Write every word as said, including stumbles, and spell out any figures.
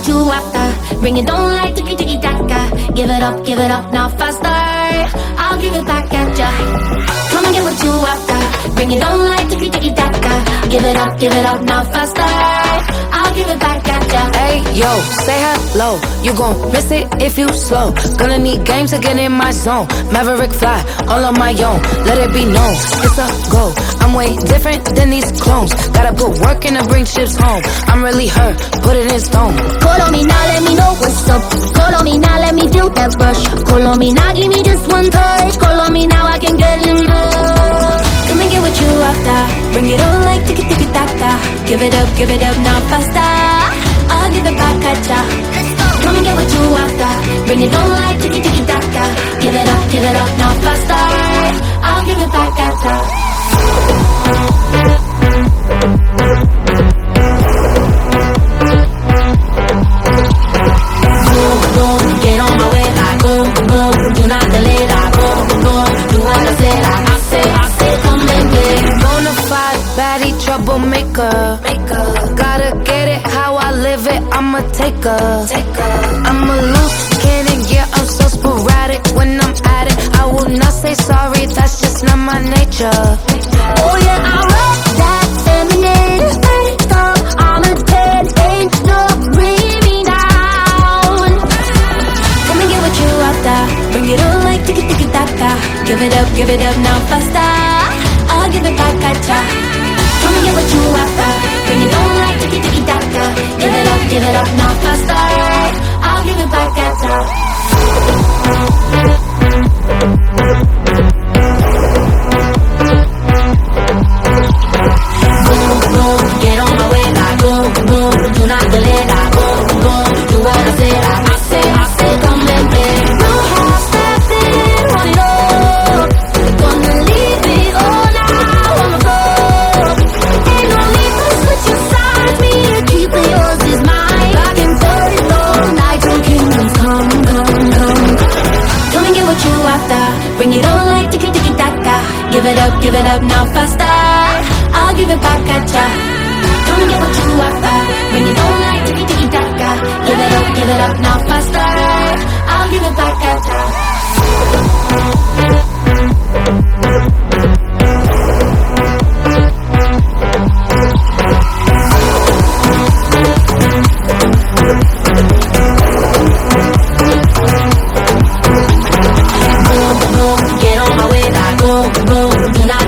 you after. Bring it on like tiki tiki taka. Give it up, give it up, now faster. I'll give it back at ya. Come and get what you after. Bring it on like tiki tiki taka. Give it up, give it up, now faster. I'll give it back at ya. Hey yo, say hello. You gon' miss it if you slow. Gonna need games to get in my zone. Maverick fly, all on my own. Let it be known, it's a go. I'm way different than these clones. Gotta put work in to bring ships home. I'm really her, put it in stone. Call on me now, let me know what's up. Call on me now, let me do that rush. Call on me now, give me just one touch. Call on me now, I can get enough. Come and get what you after. Bring it on like tiki tiki taka. Give it up, give it up, now faster. I'll give it back at ya. Come and get what you after. Bring it on like tiki tiki taka. Give it up, give it up, now faster. I'll give it back at ya. Boom, boom, get on my way like boom, boom, do not delay like boom, boom, do what I say like I say, I say, come and play. Bonafide baddie, troublemaker. Maker. Gotta get it how I live it, I'm a taker. taker. I'm a loose cannon, yeah, I'm so sporadic when I'm at it. I will not say sorry, that's just not my nature. Oh yeah, I rock that feminine makeup. I'm a ten, ain't no bring me down. Come and get what you after. Bring it on like tiki tiki taka. Give it up, give it up, now faster. I'll give it back at ya. Come and get what you after. Bring it on like tiki tiki taka. Give it up, give it up, now faster. I'll give it back at ya. Boom, boom, get on my way like boom, boom, do not delay like boom, boom, do what I say like I say, I say, come and play. No half stepping, run it up. Gonna leave it all now on the floor. Ain't no need to switch your sides, me to keep it, yours is mine. Back and forth all night till kingdoms come, come, come. Come and get what you after. Bring it on like tiki tiki taka. Give it up, give it up, now faster. I'll give it back at ya. Come and get what you after. Bring it on like tiki tiki taka. Give it up, give it up, now faster. I'll give it back at ya. Boom, boom, get on my way like boom, boom, do not